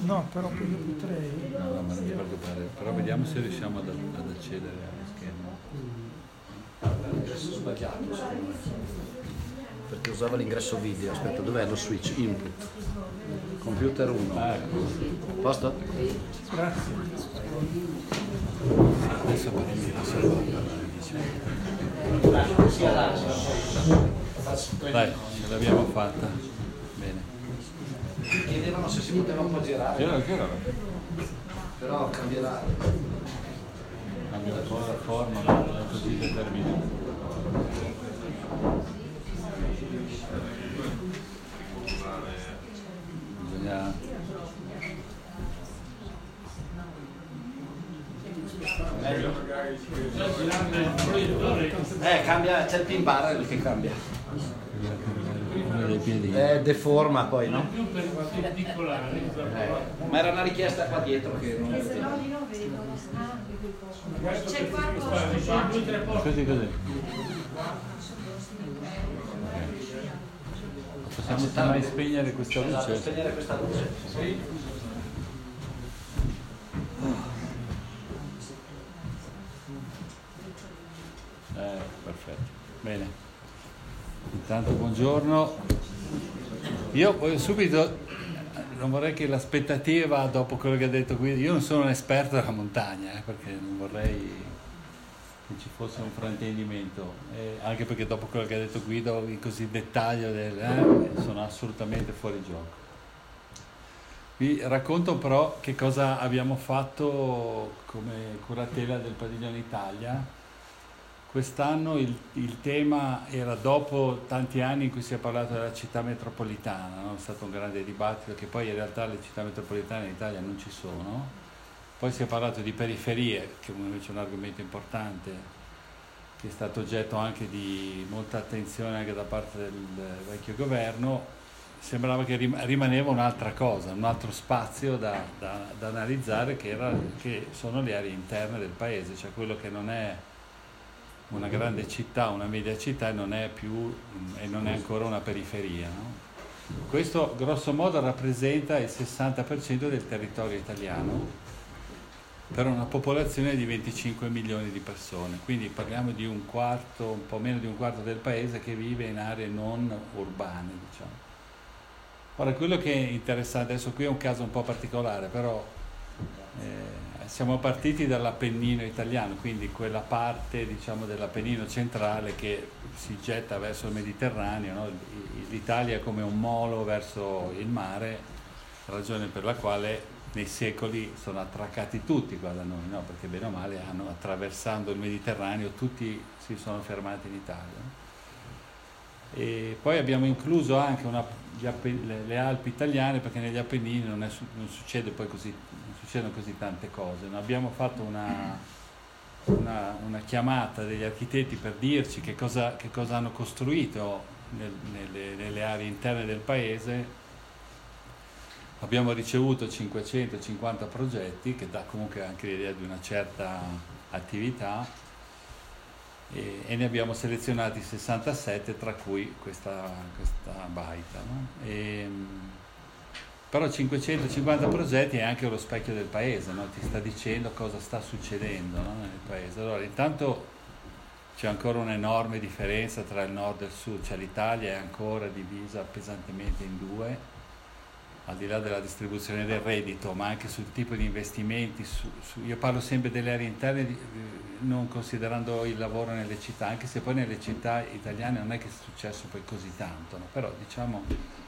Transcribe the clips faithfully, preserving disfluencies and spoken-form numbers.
No, però poi io potrei. No, no, ma non ti preoccupare, però vediamo se riusciamo ad, ad accedere allo schermo. L'ingresso sbagliato, perché usava l'ingresso video. Aspetta, dov'è lo switch? Input. Computer uno. Ah, ecco. Posto? Grazie. Adesso prendi la salvata. Dai, ce l'abbiamo fatta. Bene. Chiedevano se si poteva un po' girare. Gira, gira. Però cambierà. Cambia un po' la forma, ma non è così determinato. Bisogna... Eh, cambia, c'è il pin bar che cambia. Uno dei piedi. Eh, deforma poi, no? Eh, ma era una richiesta qua dietro che non... E se no di no vedo. C'è il quarto. Così, così. Possiamo mai spegnere questa Esatto, luce? spegnere questa luce. Sì. Eh, perfetto. Bene. Intanto buongiorno. Io voglio subito, non vorrei che l'aspettativa dopo quello che ha detto qui, io non sono un esperto della montagna, eh, perché non vorrei che ci fosse un fraintendimento, eh, anche perché dopo quello che ha detto Guido in così dettaglio del, eh, sono assolutamente fuori gioco. Vi racconto però che cosa abbiamo fatto come curatela del Padiglione Italia. Quest'anno il, il tema era dopo tanti anni in cui si è parlato della città metropolitana, no? È stato un grande dibattito, che poi in realtà le città metropolitane in Italia non ci sono. Poi si è parlato di periferie, che invece è un argomento importante, che è stato oggetto anche di molta attenzione anche da parte del vecchio governo. Sembrava che rimaneva un'altra cosa, un altro spazio da, da, da analizzare, che, era, che sono le aree interne del paese, cioè quello che non è una grande città, una media città, e non è più e non è ancora una periferia, no? Questo grosso modo rappresenta il sessanta per cento del territorio italiano per una popolazione di venticinque milioni di persone, quindi parliamo di un quarto, un po' meno di un quarto del paese che vive in aree non urbane, diciamo. Ora, quello che è interessante, adesso qui è un caso un po' particolare, però eh, siamo partiti dall'Appennino italiano, quindi quella parte, diciamo, dell'Appennino centrale che si getta verso il Mediterraneo, no? L'Italia come un molo verso il mare, ragione per la quale nei secoli sono attraccati tutti qua da noi, no? Perché bene o male hanno, attraversando il Mediterraneo, tutti si sono fermati in Italia. E poi abbiamo incluso anche una, le, le Alpi italiane, perché negli Appennini non, è, non succede poi così, non succedono così tante cose. No? Abbiamo fatto una, una, una chiamata degli architetti per dirci che cosa, che cosa hanno costruito nel, nelle, nelle aree interne del paese. Abbiamo ricevuto cinquecentocinquanta progetti, che dà comunque anche l'idea di una certa attività, e, e ne abbiamo selezionati sessantasette, tra cui questa, questa baita, no? E, però cinquecentocinquanta progetti è anche lo specchio del paese, no? Ti sta dicendo cosa sta succedendo, no? Nel paese. Allora, intanto c'è ancora un'enorme differenza tra il nord e il sud, cioè l'Italia è ancora divisa pesantemente in due, al di là della distribuzione del reddito, ma anche sul tipo di investimenti. Su, su, io parlo sempre delle aree interne, di, non considerando il lavoro nelle città, anche se poi nelle città italiane non è che è successo poi così tanto, no? Però diciamo,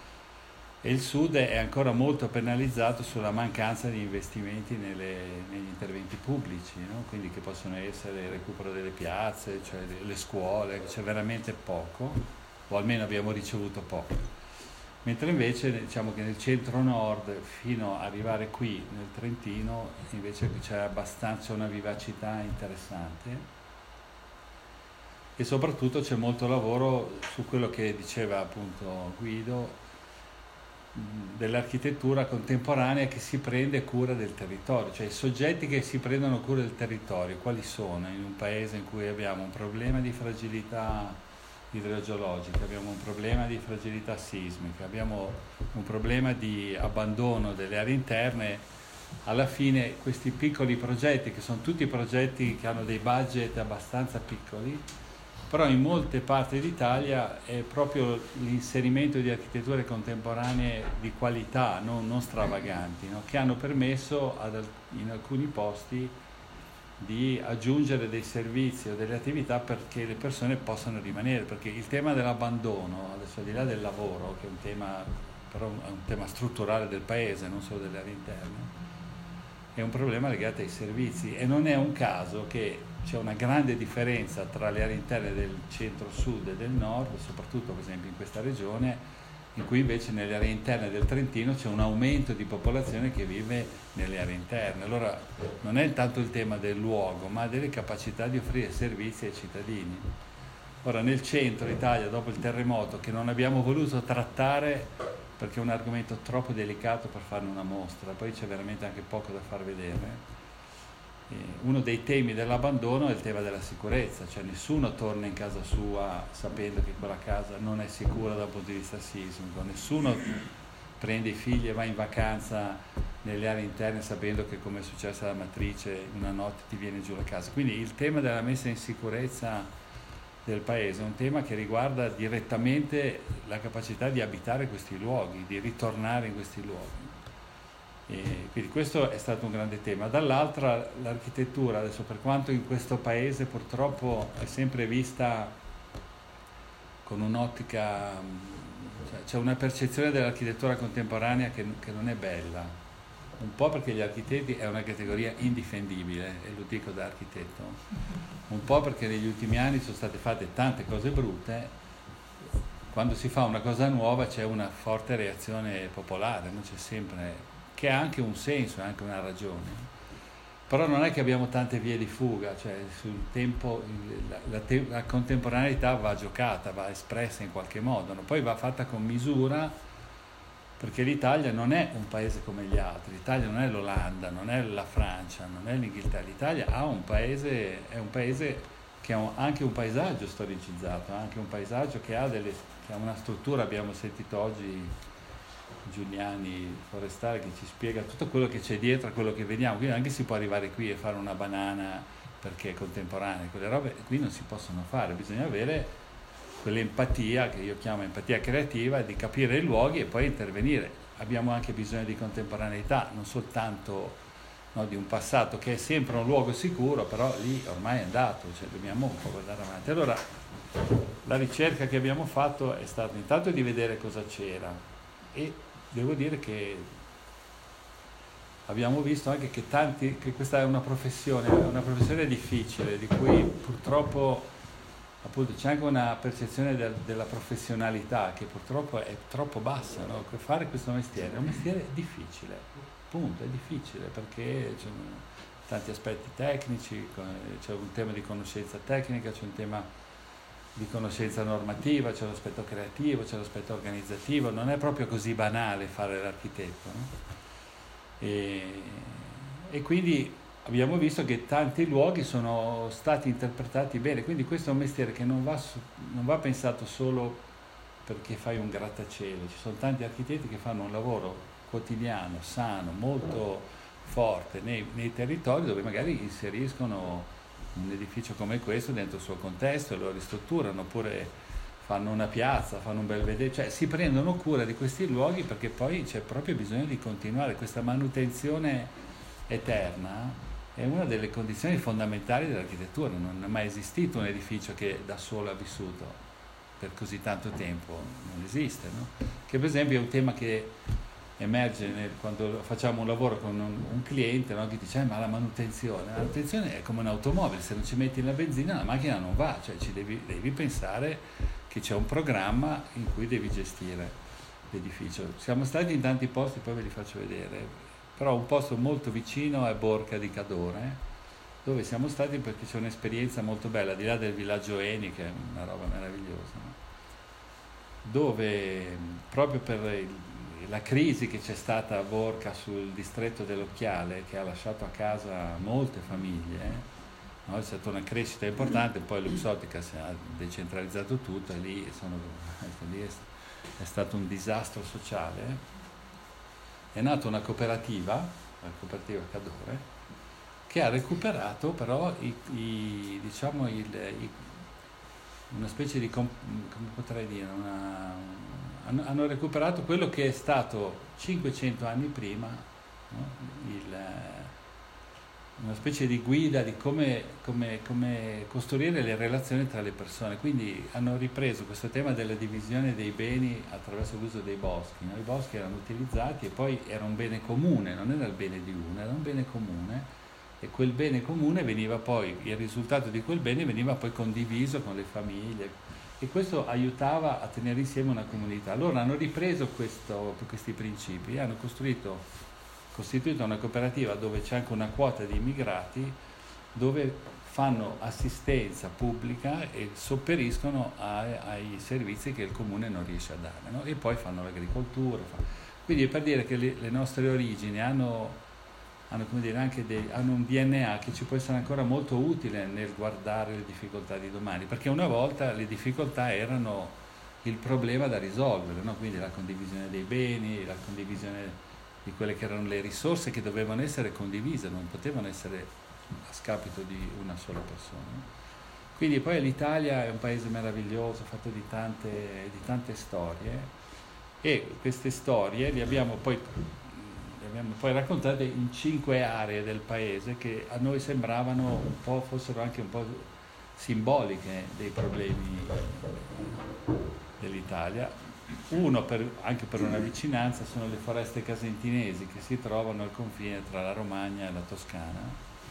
e il sud è ancora molto penalizzato sulla mancanza di investimenti nelle, negli interventi pubblici, no? Quindi che possono essere il recupero delle piazze, cioè le scuole, c'è veramente poco, o almeno abbiamo ricevuto poco. Mentre invece diciamo che nel centro-nord, fino ad arrivare qui nel Trentino, invece c'è abbastanza una vivacità interessante, e soprattutto c'è molto lavoro su quello che diceva appunto Guido, dell'architettura contemporanea che si prende cura del territorio, cioè i soggetti che si prendono cura del territorio, quali sono in un paese in cui abbiamo un problema di fragilità idrogeologiche, abbiamo un problema di fragilità sismica, abbiamo un problema di abbandono delle aree interne. Alla fine questi piccoli progetti, che sono tutti progetti che hanno dei budget abbastanza piccoli, però in molte parti d'Italia è proprio l'inserimento di architetture contemporanee di qualità, non, non stravaganti, no? Che hanno permesso ad, in alcuni posti di aggiungere dei servizi o delle attività perché le persone possano rimanere, perché il tema dell'abbandono, adesso al di là del lavoro, che è un tema, però è un tema strutturale del paese, non solo delle aree interne, è un problema legato ai servizi, e non è un caso che c'è una grande differenza tra le aree interne del centro-sud e del nord, soprattutto per esempio in questa regione, in cui invece nelle aree interne del Trentino c'è un aumento di popolazione che vive nelle aree interne. Allora non è tanto il tema del luogo, ma delle capacità di offrire servizi ai cittadini. Ora, nel centro Italia, dopo il terremoto, che non abbiamo voluto trattare perché è un argomento troppo delicato per farne una mostra, poi c'è veramente anche poco da far vedere. Eh, uno dei temi dell'abbandono è il tema della sicurezza, cioè nessuno torna in casa sua sapendo che quella casa non è sicura dal punto di vista sismico, nessuno prende i figli e va in vacanza nelle aree interne sapendo che, come è successo alla Matrice, una notte ti viene giù la casa. Quindi il tema della messa in sicurezza del paese è un tema che riguarda direttamente la capacità di abitare questi luoghi, di ritornare in questi luoghi. E quindi questo è stato un grande tema. Dall'altra, l'architettura, adesso, per quanto in questo paese purtroppo è sempre vista con un'ottica, cioè c'è una percezione dell'architettura contemporanea che, che non è bella, un po' perché gli architetti è una categoria indifendibile, e lo dico da architetto, un po' perché negli ultimi anni sono state fatte tante cose brutte. Quando si fa una cosa nuova c'è una forte reazione popolare, non c'è sempre, che ha anche un senso, ha anche una ragione. Però non è che abbiamo tante vie di fuga, cioè sul tempo la, la, te, la contemporaneità va giocata, va espressa in qualche modo, no? Poi va fatta con misura, perché l'Italia non è un paese come gli altri, l'Italia non è l'Olanda, non è la Francia, non è l'Inghilterra, l'Italia ha un paese, è un paese che ha anche un paesaggio storicizzato, anche un paesaggio che ha, delle, che ha una struttura. Abbiamo sentito oggi Giuliani Forestale che ci spiega tutto quello che c'è dietro a quello che vediamo, quindi anche si può arrivare qui e fare una banana perché è contemporanea, quelle robe qui non si possono fare, bisogna avere quell'empatia che io chiamo empatia creativa, di capire i luoghi e poi intervenire. Abbiamo anche bisogno di contemporaneità, non soltanto, no, di un passato che è sempre un luogo sicuro, però lì ormai è andato, cioè dobbiamo un po' guardare avanti. Allora la ricerca che abbiamo fatto è stata intanto di vedere cosa c'era, e devo dire che abbiamo visto anche che tanti, che questa è una professione, una professione difficile, di cui purtroppo appunto c'è anche una percezione del, della professionalità che purtroppo è troppo bassa, no? Fare questo mestiere è un mestiere difficile, punto, è difficile perché c'è tanti aspetti tecnici, c'è un tema di conoscenza tecnica, c'è un tema di conoscenza normativa, c'è l'aspetto creativo, c'è l'aspetto organizzativo, non è proprio così banale fare l'architetto, no? E, e quindi abbiamo visto che tanti luoghi sono stati interpretati bene, quindi questo è un mestiere che non va, su, non va pensato solo perché fai un grattacielo, ci sono tanti architetti che fanno un lavoro quotidiano, sano, molto forte nei, nei territori dove magari inseriscono un edificio come questo dentro il suo contesto e lo ristrutturano, oppure fanno una piazza, fanno un belvedere, cioè si prendono cura di questi luoghi perché poi c'è proprio bisogno di continuare questa manutenzione eterna. È una delle condizioni fondamentali dell'architettura, non è mai esistito un edificio che da solo ha vissuto per così tanto tempo, non esiste, no? Che per esempio è un tema che emerge nel, quando facciamo un lavoro con un, un cliente, no? Che dice, eh, ma la manutenzione, la manutenzione è come un'automobile, se non ci metti la benzina la macchina non va, cioè ci devi, devi pensare che c'è un programma in cui devi gestire l'edificio. Siamo stati in tanti posti, poi ve li faccio vedere, però un posto molto vicino è Borca di Cadore, dove siamo stati perché c'è un'esperienza molto bella, al di là del villaggio Eni, che è una roba meravigliosa, no? Dove proprio per il, la crisi che c'è stata a Borca sul distretto dell'Occhiale, che ha lasciato a casa molte famiglie, no? C'è stata una crescita importante, poi Luxottica si ha decentralizzato tutto e lì, sono, ecco, lì è, è stato un disastro sociale. È nata una cooperativa, la cooperativa Cadore, che ha recuperato però i, i, diciamo il, i, una specie di, come potrei dire, una, hanno, hanno recuperato quello che è stato cinquecento anni prima, no? il, una specie di guida di come, come, come costruire le relazioni tra le persone. Quindi hanno ripreso questo tema della divisione dei beni attraverso l'uso dei boschi, no? I boschi erano utilizzati e poi era un bene comune, non era il bene di uno, era un bene comune, e quel bene comune veniva poi, il risultato di quel bene veniva poi condiviso con le famiglie, e questo aiutava a tenere insieme una comunità. Allora hanno ripreso questo, questi principi e hanno costruito, costituito una cooperativa dove c'è anche una quota di immigrati, dove fanno assistenza pubblica e sopperiscono ai, ai servizi che il comune non riesce a dare, no? E poi fanno l'agricoltura. Fa... Quindi è per dire che le, le nostre origini hanno... hanno, come dire, anche dei, hanno un D N A che ci può essere ancora molto utile nel guardare le difficoltà di domani, perché una volta le difficoltà erano il problema da risolvere, no? Quindi la condivisione dei beni, la condivisione di quelle che erano le risorse che dovevano essere condivise, non potevano essere a scapito di una sola persona. Quindi poi l'Italia è un paese meraviglioso, fatto di tante, di tante storie, e queste storie le abbiamo poi abbiamo poi raccontate in cinque aree del paese che a noi sembravano un po', fossero anche un po' simboliche dei problemi dell'Italia. Uno, per, anche per una vicinanza, sono le foreste casentinesi che si trovano al confine tra la Romagna e la Toscana,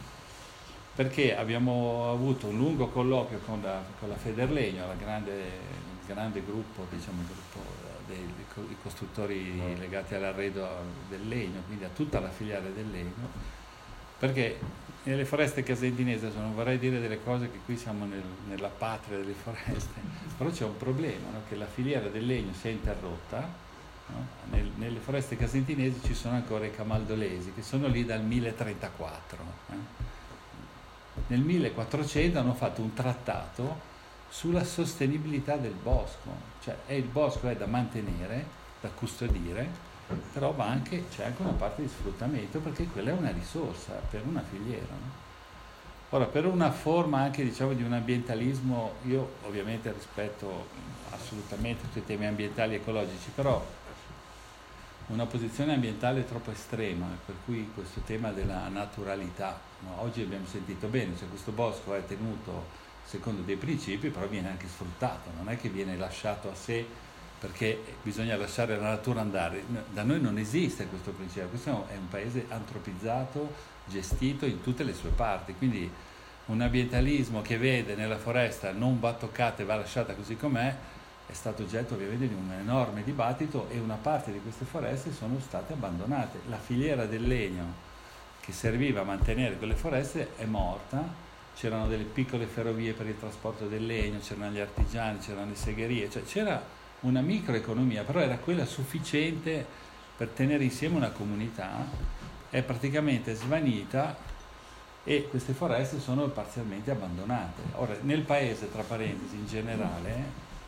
perché abbiamo avuto un lungo colloquio con la, con la Federlegno, la grande, il grande gruppo, diciamo il gruppo dei, dei costruttori legati all'arredo del legno, quindi a tutta la filiera del legno, perché nelle foreste casentinesi, adesso non vorrei dire delle cose che qui siamo nel, nella patria delle foreste, però c'è un problema, no? Che la filiera del legno si è interrotta, no? Nel, nelle foreste casentinesi ci sono ancora i camaldolesi che sono lì dal mille trentaquattro. Eh? Nel millequattrocento hanno fatto un trattato sulla sostenibilità del bosco, cioè è il bosco è da mantenere, da custodire, però va anche, c'è anche una parte di sfruttamento, perché quella è una risorsa per una filiera, no? Ora, per una forma anche, diciamo, di un ambientalismo, io ovviamente rispetto assolutamente tutti i temi ambientali e ecologici, però una posizione ambientale troppo estrema, per cui questo tema della naturalità, no? Oggi abbiamo sentito bene, cioè questo bosco è tenuto secondo dei principi, però viene anche sfruttato, non è che viene lasciato a sé perché bisogna lasciare la natura andare. Da noi non esiste questo principio, questo è un paese antropizzato, gestito in tutte le sue parti, quindi un ambientalismo che vede nella foresta non va toccata e va lasciata così com'è è stato oggetto ovviamente di un enorme dibattito, e una parte di queste foreste sono state abbandonate. La filiera del legno che serviva a mantenere quelle foreste è morta, c'erano delle piccole ferrovie per il trasporto del legno, c'erano gli artigiani, c'erano le segherie, cioè c'era una microeconomia, però era quella sufficiente per tenere insieme una comunità, è praticamente svanita e queste foreste sono parzialmente abbandonate. Ora, nel paese, tra parentesi, in generale,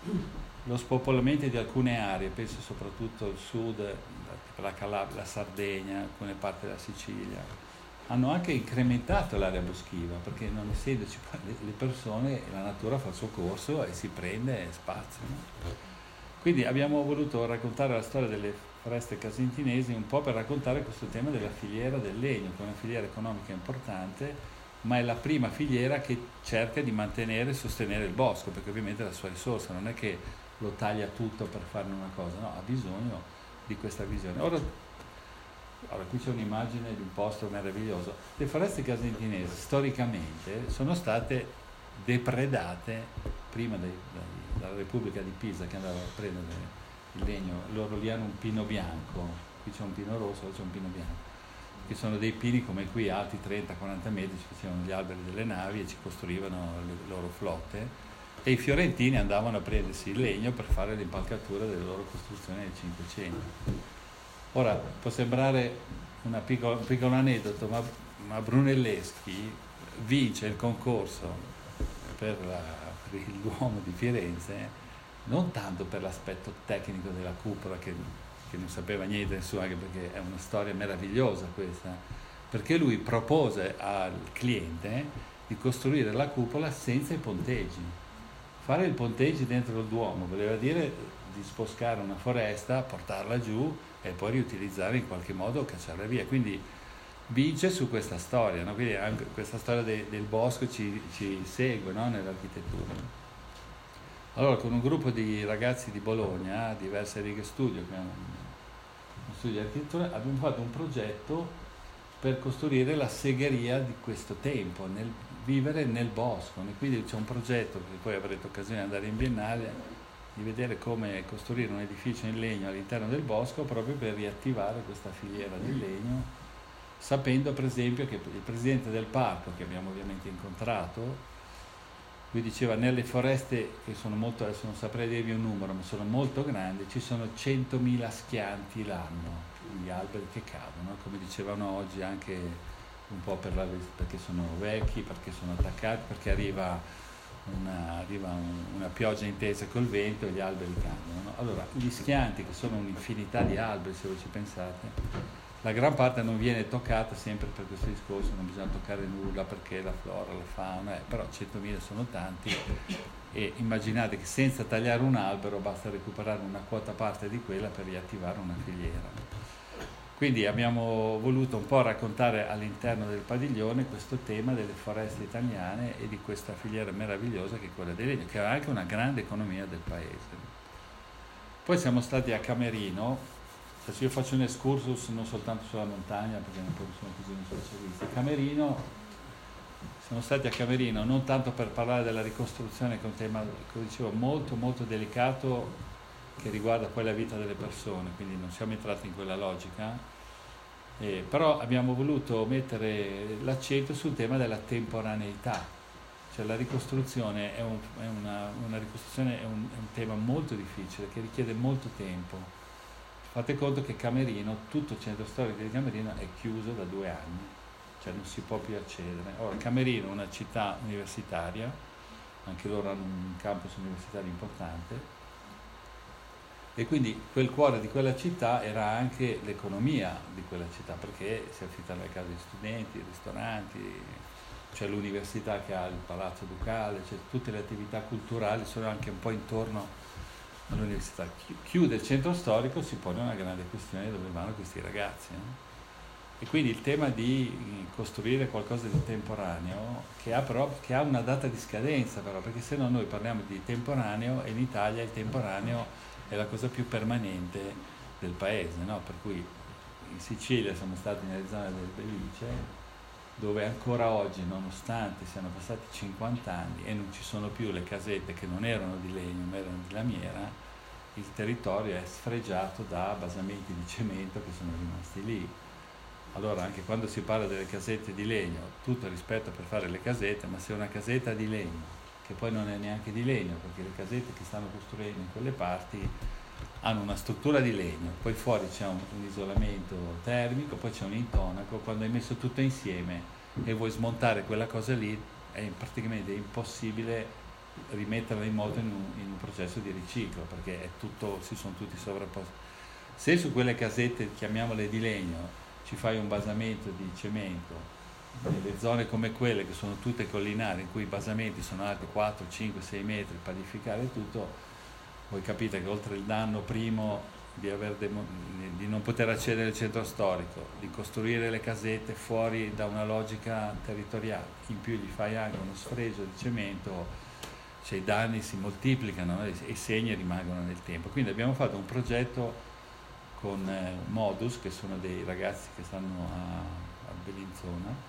lo spopolamento di alcune aree, penso soprattutto il sud, la Calabria, la Sardegna, alcune parti della Sicilia, hanno anche incrementato l'area boschiva, perché non essendoci le persone, la natura fa il suo corso e si prende spazio, no? Quindi abbiamo voluto raccontare la storia delle foreste casentinesi un po' per raccontare questo tema della filiera del legno, che è una filiera economica importante, ma è la prima filiera che cerca di mantenere e sostenere il bosco, perché ovviamente è la sua risorsa, non è che lo taglia tutto per farne una cosa, no, ha bisogno di questa visione. Ora, ora qui c'è un'immagine di un posto meraviglioso. Le foreste casentinesi storicamente sono state depredate prima dei, dei dalla Repubblica di Pisa, che andava a prendere il legno. Loro lì hanno un pino bianco, qui c'è un pino rosso, qui c'è un pino bianco, che sono dei pini come qui alti trenta quaranta metri, ci facevano gli alberi delle navi e ci costruivano le loro flotte, e i fiorentini andavano a prendersi il legno per fare l'impalcatura delle loro costruzioni del Cinquecento. Ora può sembrare una piccola, un piccolo aneddoto, ma, ma Brunelleschi vince il concorso per, la, per il Duomo di Firenze, non tanto per l'aspetto tecnico della cupola, che, che non sapeva niente nessuno, anche perché è una storia meravigliosa questa, perché lui propose al cliente di costruire la cupola senza i ponteggi. Fare i ponteggi dentro il Duomo voleva dire di sboscare una foresta, portarla giù e poi riutilizzare in qualche modo, cacciarla via. Quindi vince su questa storia, no? Quindi anche questa storia de, del bosco ci, ci segue, no? Nell'architettura. Allora, con un gruppo di ragazzi di Bologna, diverse righe studio, che hanno uno studio di architettura, abbiamo fatto un progetto per costruire la segheria di questo tempo, nel vivere nel bosco. E quindi c'è un progetto, che poi avrete occasione di andare in Biennale, di vedere come costruire un edificio in legno all'interno del bosco, proprio per riattivare questa filiera del legno, sapendo per esempio che il presidente del parco, che abbiamo ovviamente incontrato, lui diceva: nelle foreste, che sono molto, adesso non saprei dirvi un numero, ma sono molto grandi, ci sono centomila schianti l'anno, gli alberi che cadono, come dicevano oggi, anche un po' per la, perché sono vecchi, perché sono attaccati, perché arriva una, arriva un, una pioggia intensa col vento e gli alberi cadono, no? Allora, gli schianti, che sono un'infinità di alberi, se voi ci pensate, la gran parte non viene toccata, sempre per questo discorso, non bisogna toccare nulla perché la flora, la fauna, eh, però centomila sono tanti, e immaginate che senza tagliare un albero basta recuperare una quota parte di quella per riattivare una filiera. Quindi abbiamo voluto un po' raccontare all'interno del padiglione questo tema delle foreste italiane e di questa filiera meravigliosa che è quella del legno, che ha anche una grande economia del paese. Poi siamo stati a Camerino. Adesso io faccio un excursus non soltanto sulla montagna, perché non sono così un specialista. Camerino, siamo stati a Camerino non tanto per parlare della ricostruzione, che è un tema, come dicevo, molto molto delicato, che riguarda poi la vita delle persone, quindi non siamo entrati in quella logica, eh, però abbiamo voluto mettere l'accento sul tema della temporaneità. Cioè la ricostruzione è, un, è, una, una ricostruzione è, un, è un tema molto difficile, che richiede molto tempo. Fate conto che Camerino, tutto il centro storico di Camerino è chiuso da due anni, cioè non si può più accedere. Ora, Camerino è una città universitaria, anche loro hanno un campus universitario importante, e quindi quel cuore di quella città era anche l'economia di quella città, perché si affittano le case di studenti, i ristoranti, c'è l'università che ha il palazzo ducale, cioè tutte le attività culturali sono anche un po' intorno all'università. Chiude il centro storico, si pone una grande questione: dove vanno questi ragazzi, no? E quindi il tema di costruire qualcosa di temporaneo, che ha, però, che ha una data di scadenza, però, perché se no noi parliamo di temporaneo e in Italia il temporaneo è la cosa più permanente del paese, no? Per cui in Sicilia siamo stati nelle zone del Belice, dove ancora oggi, nonostante siano passati cinquanta anni e non ci sono più le casette che non erano di legno ma erano di lamiera, il territorio è sfregiato da basamenti di cemento che sono rimasti lì. Allora, anche quando si parla delle casette di legno, tutto rispetto per fare le casette, ma se una casetta di legno, che poi non è neanche di legno, perché le casette che stanno costruendo in quelle parti hanno una struttura di legno, poi fuori c'è un, un isolamento termico, poi c'è un intonaco, quando hai messo tutto insieme e vuoi smontare quella cosa lì è praticamente impossibile rimetterla in moto in un, in un processo di riciclo, perché è tutto, si sono tutti sovrapposti. Se su quelle casette, chiamiamole di legno, ci fai un basamento di cemento, nelle zone come quelle che sono tutte collinari, in cui i basamenti sono alti quattro, cinque, sei metri, padificare tutto, voi capite che oltre il danno primo di, aver demo- di non poter accedere al centro storico, di costruire le casette fuori da una logica territoriale, in più gli fai anche uno sfregio di cemento, cioè i danni si moltiplicano e i segni rimangono nel tempo. Quindi abbiamo fatto un progetto con eh, Modus, che sono dei ragazzi che stanno a, a Bellinzona,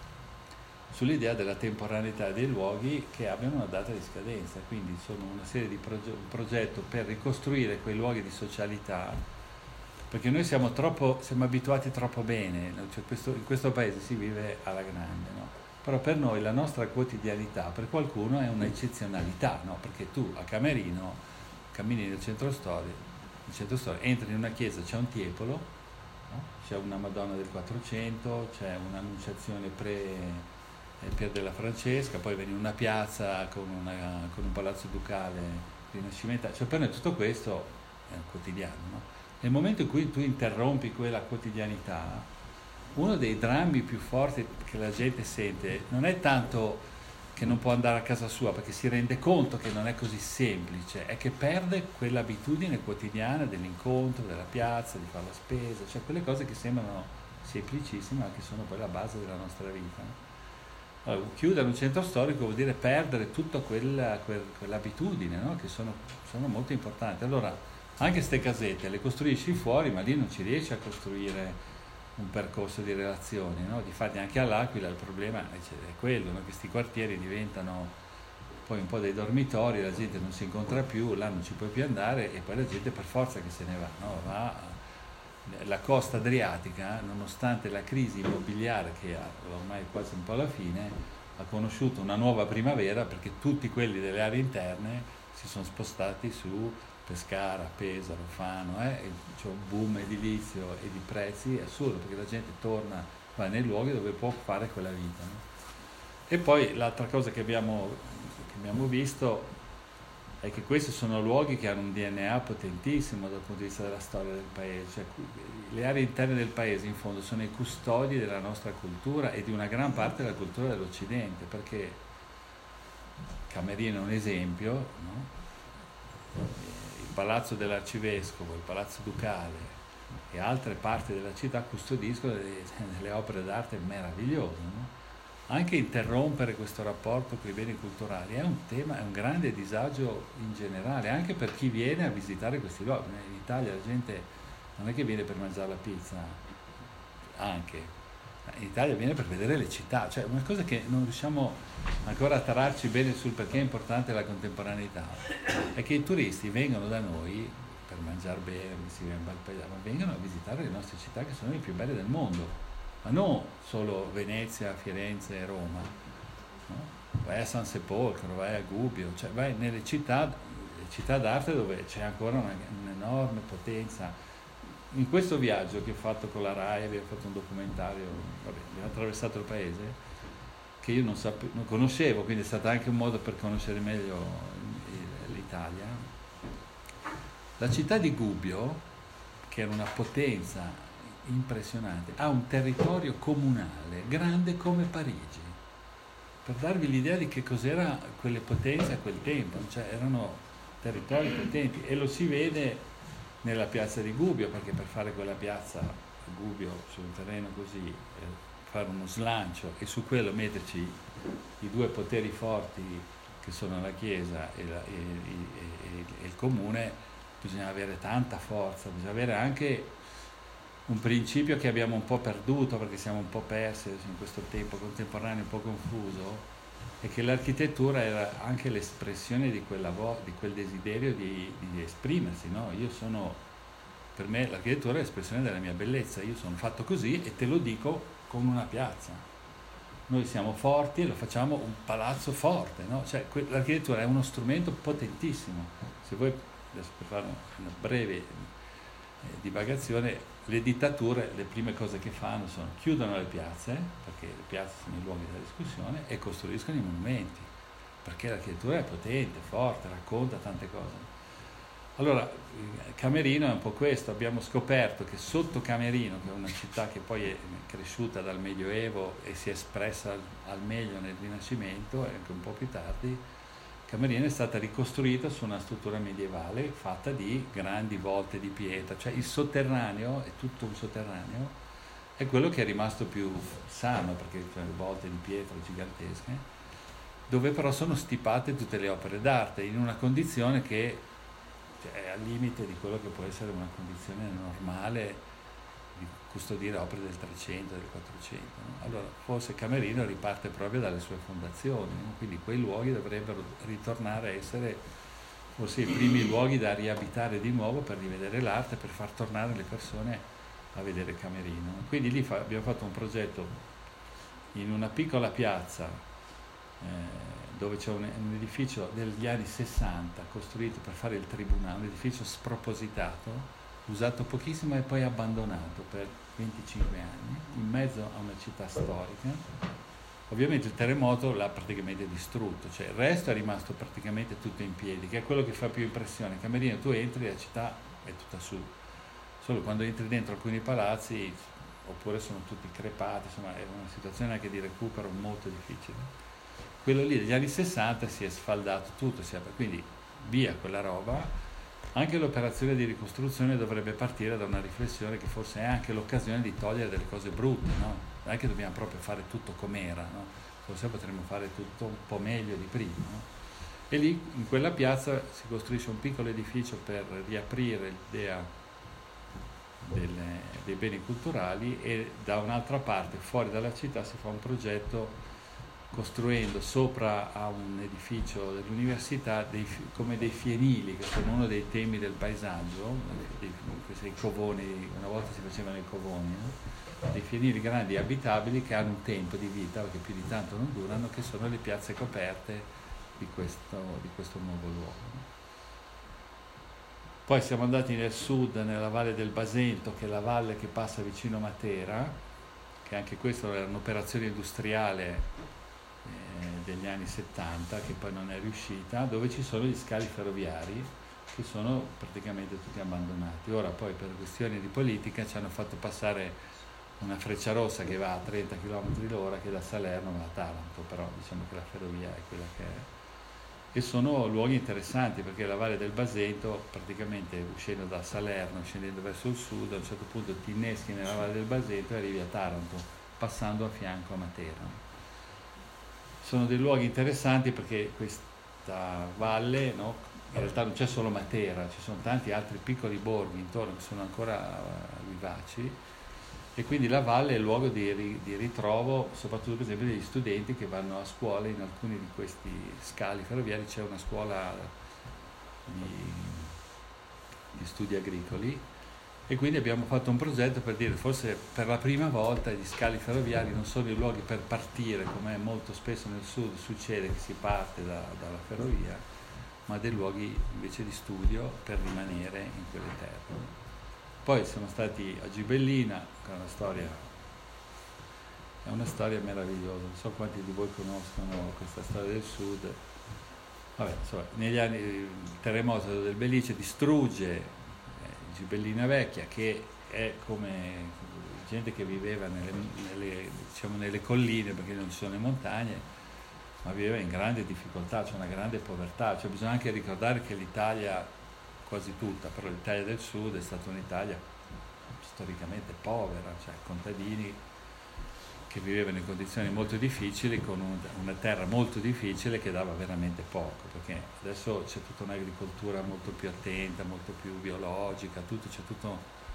sull'idea della temporaneità dei luoghi che abbiano una data di scadenza. Quindi sono una serie di proge- un progetto per ricostruire quei luoghi di socialità, perché noi siamo troppo siamo abituati troppo bene, no? Cioè questo, in questo paese si vive alla grande, no? Però per noi la nostra quotidianità, per qualcuno, è un'eccezionalità, no? Perché tu a Camerino cammini nel centro storico, nel centro storico, entri in una chiesa, c'è un tiepolo, no? C'è una Madonna del quattrocento, c'è un'annunciazione pre eh, Pier della Francesca, poi veniva una piazza con, una, con un palazzo ducale rinascimentale, cioè per noi tutto questo è un quotidiano, no? Nel momento in cui tu interrompi quella quotidianità, uno dei drammi più forti che la gente sente non è tanto che non può andare a casa sua perché si rende conto che non è così semplice, è che perde quell'abitudine quotidiana dell'incontro, della piazza, di fare la spesa, cioè quelle cose che sembrano semplicissime ma che sono poi la base della nostra vita. Allora, chiudere un centro storico vuol dire perdere tutta quella, quel, quell'abitudine, no? Che sono, sono molto importanti. Allora, anche queste casette le costruisci fuori, ma lì non ci riesci a costruire un percorso di relazioni, no? Difatti anche all'Aquila il problema è quello, no? Che questi quartieri diventano poi un po' dei dormitori, la gente non si incontra più, là non ci puoi più andare e poi la gente per forza che se ne va, no? Va, la costa adriatica, nonostante la crisi immobiliare che ha ormai quasi un po' alla fine, ha conosciuto una nuova primavera perché tutti quelli delle aree interne si sono spostati su Pescara, Pesaro, Fano, eh? E c'è un boom edilizio e di prezzi assurdo perché la gente torna, va nei luoghi dove può fare quella vita, no? E poi l'altra cosa che abbiamo, che abbiamo visto è che questi sono luoghi che hanno un D N A potentissimo dal punto di vista della storia del paese, cioè le aree interne del paese in fondo sono i custodi della nostra cultura e di una gran parte della cultura dell'Occidente, perché Camerino è un esempio, no? Il palazzo dell'arcivescovo, il palazzo ducale e altre parti della città custodiscono delle, delle opere d'arte meravigliose, no? Anche interrompere questo rapporto con i beni culturali è un tema, è un grande disagio in generale, anche per chi viene a visitare questi luoghi. In Italia la gente non è che viene per mangiare la pizza, anche in Italia viene per vedere le città, cioè una cosa che non riusciamo ancora a tararci bene sul perché è importante la contemporaneità, è che i turisti vengono da noi per mangiare bene, ma vengono a visitare le nostre città che sono le più belle del mondo, ma non solo Venezia, Firenze e Roma, no? Vai a San Sepolcro, vai a Gubbio, cioè vai nelle città, le città d'arte dove c'è ancora una, un'enorme potenza. In questo viaggio che ho fatto con la RAI, abbiamo fatto un documentario, vabbè, abbiamo attraversato il paese, che io non, sape- non conoscevo, quindi è stato anche un modo per conoscere meglio l'Italia. La città di Gubbio, che era una potenza impressionante, ha un territorio comunale grande come Parigi, per darvi l'idea di che cos'era quelle potenze a quel tempo, cioè erano territori potenti, e lo si vede nella piazza di Gubbio, perché per fare quella piazza a Gubbio su un terreno così, eh, fare uno slancio e su quello metterci i due poteri forti che sono la Chiesa e, la, e, e, e il Comune, bisogna avere tanta forza, bisogna avere anche un principio che abbiamo un po' perduto perché siamo un po' persi in questo tempo contemporaneo un po' confuso, è che l'architettura era anche l'espressione di, quella vo- di quel desiderio di, di esprimersi, no? Io sono, per me l'architettura è l'espressione della mia bellezza, io sono fatto così e te lo dico con una piazza. Noi siamo forti e lo facciamo un palazzo forte, no? Cioè, que- l'architettura è uno strumento potentissimo. Se voi, adesso per fare una breve eh, divagazione, le dittature, le prime cose che fanno sono chiudono le piazze, perché le piazze sono i luoghi della discussione, e costruiscono i monumenti, perché l'architettura è potente, forte, racconta tante cose. Allora, Camerino è un po' questo, abbiamo scoperto che sotto Camerino, che è una città che poi è cresciuta dal Medioevo e si è espressa al meglio nel Rinascimento, e anche un po' più tardi, Camerino è stata ricostruita su una struttura medievale fatta di grandi volte di pietra, cioè il sotterraneo, è tutto un sotterraneo, è quello che è rimasto più sano, perché sono volte di pietra gigantesche, dove però sono stipate tutte le opere d'arte in una condizione che è al limite di quello che può essere una condizione normale di custodire opere del trecento, del quattrocento, no? Allora forse Camerino riparte proprio dalle sue fondazioni, no? Quindi quei luoghi dovrebbero ritornare a essere forse i primi luoghi da riabitare di nuovo per rivedere l'arte, per far tornare le persone a vedere Camerino. Quindi lì fa, abbiamo fatto un progetto in una piccola piazza eh, dove c'è un, un edificio degli anni sessanta costruito per fare il tribunale, un edificio spropositato, usato pochissimo e poi abbandonato per venticinque anni, in mezzo a una città storica, Ovviamente il terremoto l'ha praticamente distrutto, cioè il resto è rimasto praticamente tutto in piedi, che è quello che fa più impressione. In Camerino tu entri e la città è tutta su, solo quando entri dentro alcuni palazzi, oppure sono tutti crepati, insomma è una situazione anche di recupero molto difficile. Quello lì degli anni sessanta si è sfaldato tutto, quindi via quella roba. Anche l'operazione di ricostruzione dovrebbe partire da una riflessione che forse è anche l'occasione di togliere delle cose brutte, no? Non è che dobbiamo proprio fare tutto com'era, no? Forse potremmo fare tutto un po' meglio di prima, no? E lì in quella piazza si costruisce un piccolo edificio per riaprire l'idea delle, dei beni culturali, e da un'altra parte, fuori dalla città, si fa un progetto costruendo sopra a un edificio dell'università dei, come dei fienili, che sono uno dei temi del paesaggio, dei, questi covoni, una volta si facevano i covoni, no? Dei fienili grandi e abitabili che hanno un tempo di vita, perché più di tanto non durano, che sono le piazze coperte di questo, di questo nuovo luogo. Poi siamo andati nel sud, nella Valle del Basento, che è la valle che passa vicino a Matera, che anche questa era un'operazione industriale degli anni settanta, che poi non è riuscita, dove ci sono gli scali ferroviari che sono praticamente tutti abbandonati. Ora poi per questioni di politica ci hanno fatto passare una Frecciarossa che va a trenta chilometri l'ora, che da Salerno va a Taranto, però diciamo che la ferrovia è quella che è. E sono luoghi interessanti, perché la Valle del Basento, praticamente uscendo da Salerno, scendendo verso il sud, a un certo punto ti inneschi nella Valle del Basento e arrivi a Taranto, passando a fianco a Matera. Sono dei luoghi interessanti perché questa valle, no, in realtà non c'è solo Matera, ci sono tanti altri piccoli borghi intorno che sono ancora vivaci, e quindi la valle è il luogo di, di ritrovo, soprattutto per esempio degli studenti che vanno a scuola. In alcuni di questi scali ferroviari c'è una scuola di, di studi agricoli, e quindi abbiamo fatto un progetto per dire, forse per la prima volta gli scali ferroviari non sono i luoghi per partire, come molto spesso nel sud succede che si parte da, dalla ferrovia, ma dei luoghi invece di studio per rimanere in quelle terre. Poi siamo stati a Gibellina, che è una storia, è una storia meravigliosa, non so quanti di voi conoscono questa storia del sud. Vabbè, insomma, negli anni il terremoto del Belice distrugge Gibellina Vecchia, che è come gente che viveva nelle, nelle, diciamo, nelle colline, perché non ci sono le montagne, ma viveva in grande difficoltà, c'è una grande povertà. Cioè, bisogna anche ricordare che l'Italia, quasi tutta, però l'Italia del Sud è stata un'Italia storicamente povera, cioè contadini che vivevano in condizioni molto difficili, con un, una terra molto difficile che dava veramente poco, perché adesso c'è tutta un'agricoltura molto più attenta, molto più biologica, tutto, c'è tutto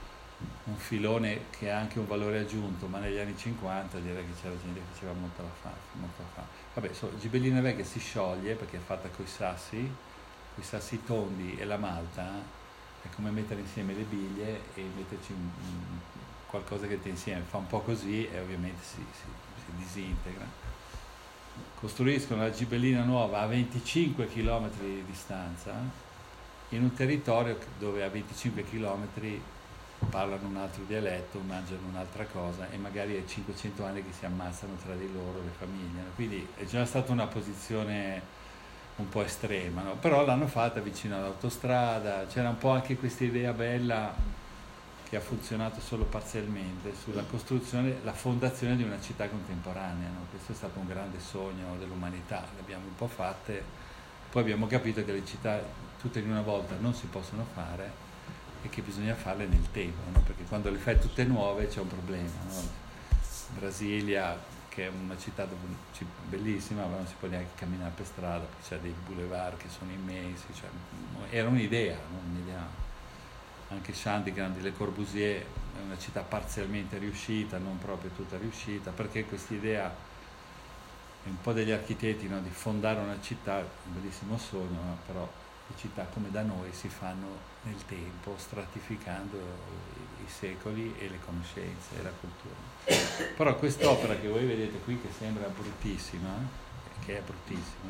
un filone che ha anche un valore aggiunto, ma negli anni cinquanta direi che c'era gente che faceva molto la fame. Molto la fame. Vabbè, so, Gibellina Vecchia si scioglie perché è fatta coi sassi, coi sassi tondi e la malta, è come mettere insieme le biglie e metterci un, un qualcosa che ti insieme, fa un po' così e ovviamente si, si, si disintegra. Costruiscono la Gibellina nuova a venticinque chilometri di distanza, in un territorio dove a venticinque chilometri parlano un altro dialetto, mangiano un'altra cosa, e magari è cinquecento anni che si ammazzano tra di loro le famiglie. Quindi è già stata una posizione un po' estrema, no? Però l'hanno fatta vicino all'autostrada, c'era un po' anche questa idea bella che ha funzionato solo parzialmente, sulla costruzione, la fondazione di una città contemporanea, no? Questo è stato un grande sogno dell'umanità, le abbiamo un po' fatte, poi abbiamo capito che le città tutte in una volta non si possono fare e che bisogna farle nel tempo, no? Perché quando le fai tutte nuove c'è un problema, no? Brasilia, che è una città bellissima, ma non si può neanche camminare per strada, perché c'è dei boulevard che sono immensi, cioè, era un'idea, no? Un'idea. Anche Chandigarh di Le Corbusier è una città parzialmente riuscita, non proprio tutta riuscita, perché questa idea è un po' degli architetti, no? Di fondare una città, un bellissimo sogno, no? Però le città come da noi si fanno nel tempo, stratificando i, i secoli e le conoscenze e la cultura. Però quest'opera che voi vedete qui, che sembra bruttissima, che è bruttissima,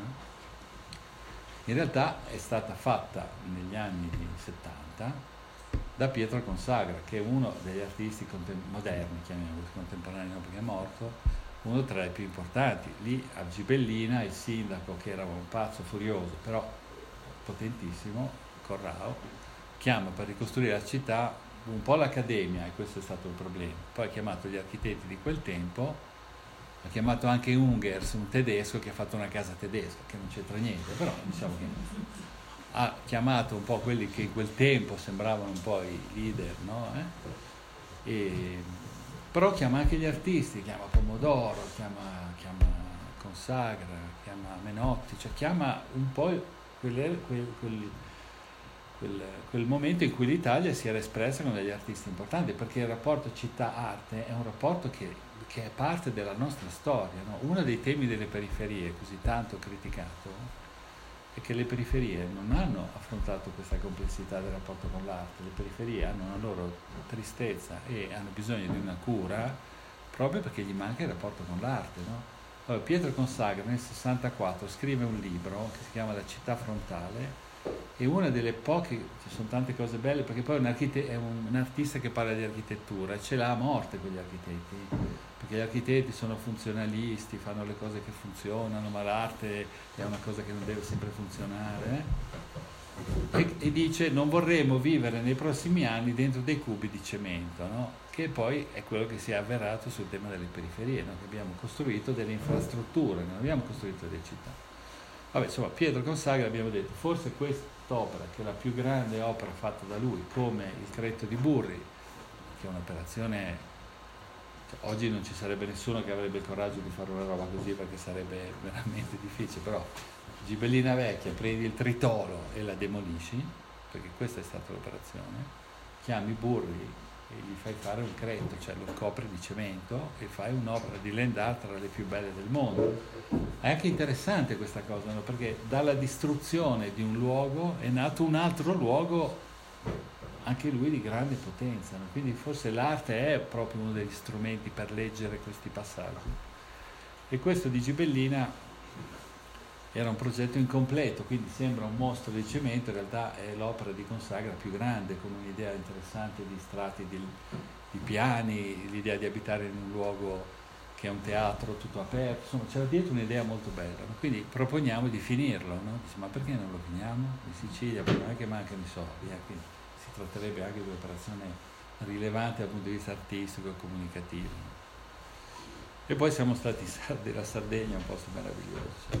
in realtà è stata fatta negli anni settanta da Pietro Consagra, che è uno degli artisti contem- moderni, chiamiamoli contemporanei, no, perché è morto, uno tra i più importanti. Lì a Gibellina il sindaco, che era un pazzo furioso, però potentissimo, Corrao, chiama per ricostruire la città un po' l'accademia, e questo è stato il problema. Poi ha chiamato gli architetti di quel tempo, ha chiamato anche Ungers, un tedesco che ha fatto una casa tedesca, che non c'entra niente, però diciamo che ha chiamato un po' quelli che in quel tempo sembravano un po' i leader, no? Eh? E, però chiama anche gli artisti, chiama Pomodoro, chiama, chiama Consagra, chiama Menotti, cioè chiama un po' quelle, quel, quel, quel, quel momento in cui l'Italia si era espressa con degli artisti importanti, perché il rapporto città-arte è un rapporto che, che è parte della nostra storia, no? Uno dei temi delle periferie, così tanto criticato, è che le periferie non hanno affrontato questa complessità del rapporto con l'arte. Le periferie hanno una loro tristezza e hanno bisogno di una cura proprio perché gli manca il rapporto con l'arte, no? Allora, Pietro Consagra nel sessantaquattro scrive un libro che si chiama La città frontale, e una delle poche, ci sono tante cose belle, perché poi un archite- è un, un artista che parla di architettura e ce l'ha a morte con gli architetti, perché gli architetti sono funzionalisti, fanno le cose che funzionano, ma l'arte è una cosa che non deve sempre funzionare, eh? e, e dice non vorremmo vivere nei prossimi anni dentro dei cubi di cemento, no? Che poi è quello che si è avverato sul tema delle periferie, no? Che abbiamo costruito delle infrastrutture, non abbiamo costruito delle città. Vabbè, insomma, Pietro Consagra, abbiamo detto, forse quest'opera, che è la più grande opera fatta da lui, come il Cretto di Burri, che è un'operazione, cioè, oggi non ci sarebbe nessuno che avrebbe il coraggio di fare una roba così, perché sarebbe veramente difficile, però Gibellina Vecchia, prendi il tritolo e la demolisci, perché questa è stata l'operazione, chiami Burri e gli fai fare un cretto, cioè lo copri di cemento e fai un'opera di land art tra le più belle del mondo. È anche interessante questa cosa, no? Perché dalla distruzione di un luogo è nato un altro luogo, anche lui di grande potenza, no? Quindi forse l'arte è proprio uno degli strumenti per leggere questi passaggi. E questo di Gibellina era un progetto incompleto, quindi sembra un mostro di cemento, in realtà è l'opera di Consagra più grande, con un'idea interessante di strati, di, di piani, l'idea di abitare in un luogo che è un teatro tutto aperto, insomma c'era dietro un'idea molto bella, no? Quindi proponiamo di finirlo, no? Dice, ma perché non lo finiamo? In Sicilia, poi non è che mancano i soldi, eh? Quindi si tratterebbe anche di un'operazione rilevante dal punto di vista artistico e comunicativo. E poi siamo stati sardi, la Sardegna è un posto meraviglioso, cioè.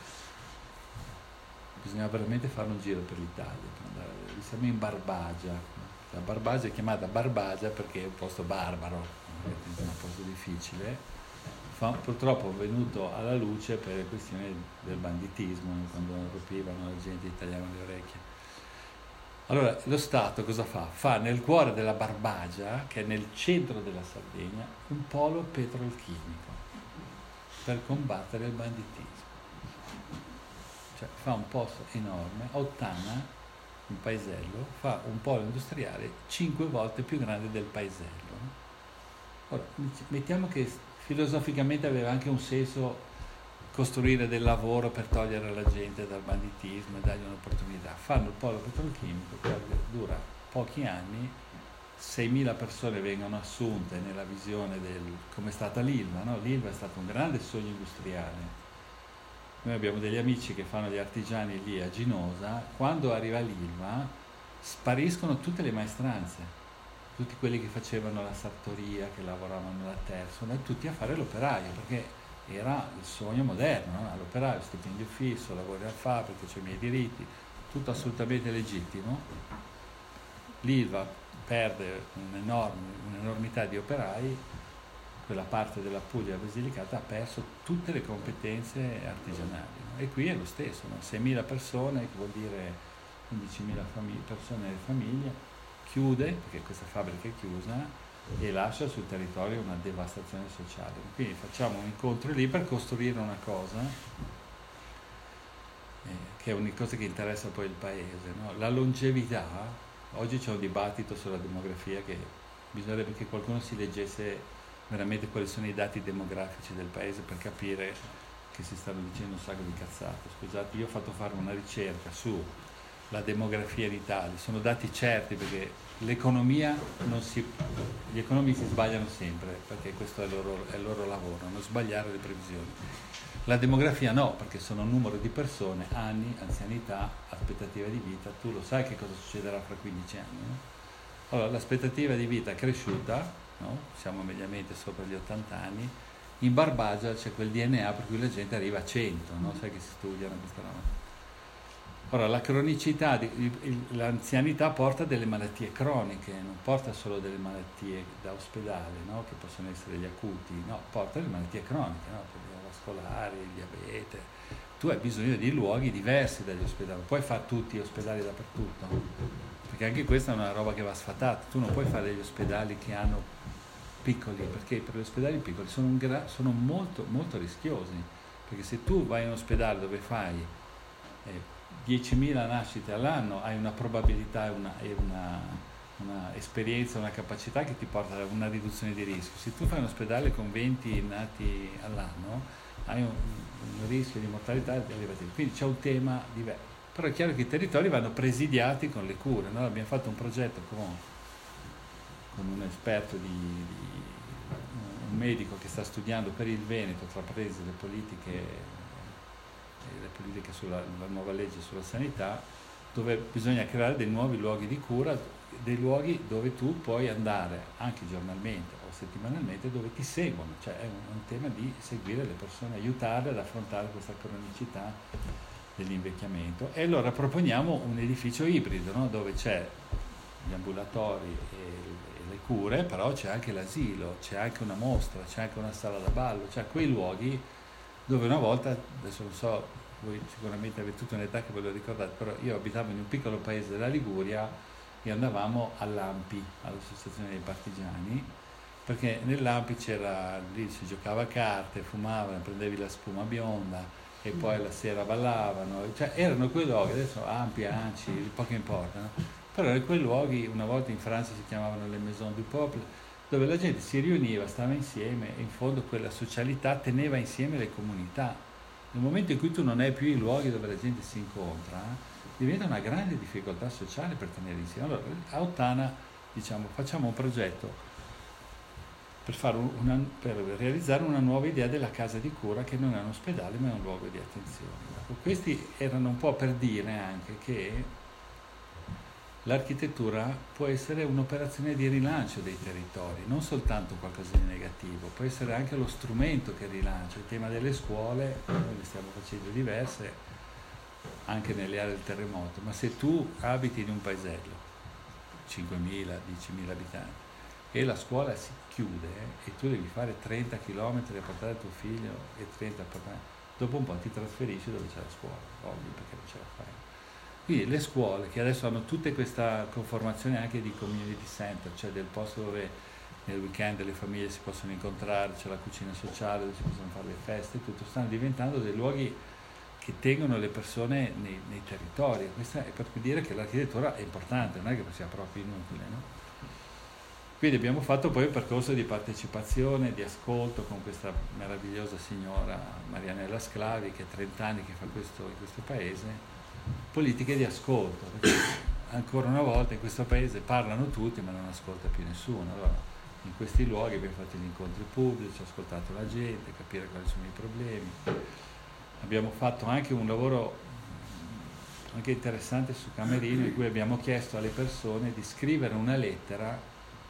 Bisogna veramente fare un giro per l'Italia, per andare a vedere. Siamo in Barbagia, la Barbagia è chiamata Barbagia perché è un posto barbaro, è un posto difficile, Fa, purtroppo è venuto alla luce per le questioni del banditismo, quando rapivano la gente, gli tagliavano le orecchie. Allora lo Stato cosa fa? Fa nel cuore della Barbagia, che è nel centro della Sardegna, un polo petrolchimico per combattere il banditismo. Cioè, fa un posto enorme, a Ottana, un paesello, fa un polo industriale cinque volte più grande del paesello. Ora, mettiamo che filosoficamente aveva anche un senso costruire del lavoro per togliere la gente dal banditismo e dargli un'opportunità. Fanno il polo petrolchimico, che dura pochi anni, seimila persone vengono assunte nella visione del come è stata l'Ilva, no? L'Ilva è stato un grande sogno industriale. Noi abbiamo degli amici che fanno gli artigiani lì a Ginosa, quando arriva l'Ilva spariscono tutte le maestranze, tutti quelli che facevano la sartoria, che lavoravano nella terra, sono tutti a fare l'operaio, perché era il sogno moderno, no? L'operaio, stipendio fisso, lavoro in fabbrica, c'ho i miei diritti, tutto assolutamente legittimo. L'Ilva perde un'enorme, un'enormità di operai, quella parte della Puglia Basilicata ha perso tutte le competenze artigianali, no? E qui è lo stesso, no? seimila persone, che vuol dire quindicimila famig- persone e famiglie, chiude, perché questa fabbrica è chiusa, e lascia sul territorio una devastazione sociale. Quindi facciamo un incontro lì per costruire una cosa, eh, che è una cosa che interessa poi il paese, no? La longevità, oggi c'è un dibattito sulla demografia che bisognerebbe che qualcuno si leggesse veramente quali sono i dati demografici del paese per capire che si stanno dicendo un sacco di cazzate. Scusate, io ho fatto fare una ricerca sulla demografia in Italia, sono dati certi perché l'economia non si gli economisti sbagliano sempre, perché questo è il loro, è il loro lavoro, non sbagliare le previsioni. La demografia no, perché sono un numero di persone, anni, anzianità, aspettativa di vita, tu lo sai che cosa succederà fra quindici anni, no? Allora, l'aspettativa di vita è cresciuta, no? Siamo mediamente sopra gli ottanta anni, in Barbagia c'è quel D N A per cui la gente arriva a cento, no? Sai che si studiano questa roba. Ora, la cronicità, di, l'anzianità porta delle malattie croniche, non porta solo delle malattie da ospedale, no? Che possono essere gli acuti, no, porta delle malattie croniche, no? Vascolari, il diabete. Tu hai bisogno di luoghi diversi dagli ospedali, non puoi fare tutti gli ospedali dappertutto, perché anche questa è una roba che va sfatata. Tu non puoi fare degli ospedali che hanno piccoli, perché per gli ospedali piccoli sono, un gra- sono molto, molto rischiosi, perché se tu vai in un ospedale dove fai eh, diecimila nascite all'anno, hai una probabilità e una, e una, una esperienza, una capacità che ti porta a una riduzione di rischio. Se tu fai un ospedale con venti nati all'anno, hai un, un rischio di mortalità elevativo. Quindi c'è un tema diverso. Però è chiaro che i territori vanno presidiati con le cure. Noi abbiamo fatto un progetto con, con un esperto, di, di, un medico che sta studiando per il Veneto, tra parentesi, le politiche le politiche sulla la nuova legge sulla sanità, dove bisogna creare dei nuovi luoghi di cura, dei luoghi dove tu puoi andare anche giornalmente o settimanalmente, dove ti seguono, cioè è un, un tema di seguire le persone, aiutarle ad affrontare questa cronicità dell'invecchiamento. E allora proponiamo un edificio ibrido, no? Dove c'è gli ambulatori e, e le cure, però c'è anche l'asilo, c'è anche una mostra, c'è anche una sala da ballo, cioè quei luoghi dove una volta, adesso non so, voi sicuramente avete tutta un'età che ve lo ricordate, però io abitavo in un piccolo paese della Liguria e andavamo all'A M P I, all'Associazione dei Partigiani, perché nell'A M P I c'era, lì si giocava a carte, fumavano, prendevi la spuma bionda e poi la sera ballavano, cioè erano quei luoghi, adesso A M P I, A N C I, poco importa, no? Però erano quei luoghi, una volta in Francia si chiamavano le Maison du Peuple, dove la gente si riuniva, stava insieme e in fondo quella socialità teneva insieme le comunità. Nel momento in cui tu non hai più i luoghi dove la gente si incontra, diventa una grande difficoltà sociale per tenere insieme. Allora, a Ottana, diciamo, facciamo un progetto per, fare una, per realizzare una nuova idea della casa di cura, che non è un ospedale ma è un luogo di attenzione. Ecco, questi erano un po' per dire anche che l'architettura può essere un'operazione di rilancio dei territori, non soltanto qualcosa di negativo, può essere anche lo strumento che rilancia. Il tema delle scuole, noi le stiamo facendo diverse anche nelle aree del terremoto, ma se tu abiti in un paesello, cinquemila, diecimila abitanti, e la scuola si chiude e tu devi fare trenta chilometri a portare tuo figlio e trenta a portare, dopo un po' ti trasferisci dove c'è la scuola, ovvio, perché non ce la fai. Quindi le scuole, che adesso hanno tutta questa conformazione anche di community center, cioè del posto dove nel weekend le famiglie si possono incontrare, c'è la cucina sociale dove si possono fare le feste, tutto, stanno diventando dei luoghi che tengono le persone nei, nei territori. Questo è per dire che l'architettura è importante, non è che sia proprio inutile, no? Quindi abbiamo fatto poi un percorso di partecipazione, di ascolto con questa meravigliosa signora Marianella Sclavi, che è trenta anni che fa questo in questo paese, politiche di ascolto, perché ancora una volta in questo paese parlano tutti ma non ascolta più nessuno. Allora in questi luoghi abbiamo fatto gli incontri pubblici, ascoltato la gente, capire quali sono i problemi. Abbiamo fatto anche un lavoro anche interessante su Camerino, in cui abbiamo chiesto alle persone di scrivere una lettera